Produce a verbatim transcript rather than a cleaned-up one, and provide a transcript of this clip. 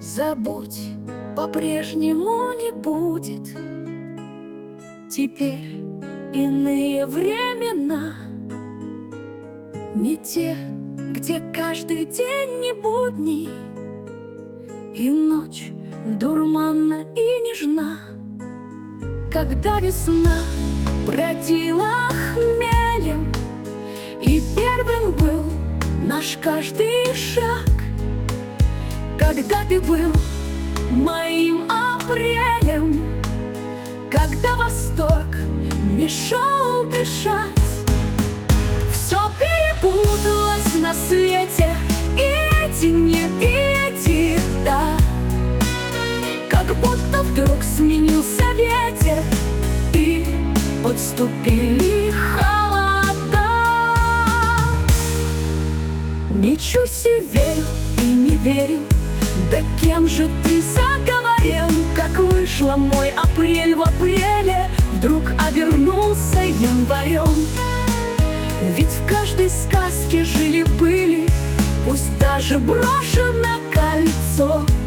Забудь, по-прежнему не будет. Теперь иные времена, не те, где каждый день не будни, и ночь дурманна и нежна. Когда весна бродила хмелем, и первым был наш каждый шаг. Когда ты был моим апрелем, когда восторг мешал дышать. Все перепуталось на свете, и эти не и эти да. Как будто вдруг сменился ветер, и подступили холода. Ничуть себе верю и не верю, да кем же ты заговорил? Как вышло мой апрель в апреле, вдруг обернулся январем. Ведь в каждой сказке жили-были, пусть даже брошено кольцо,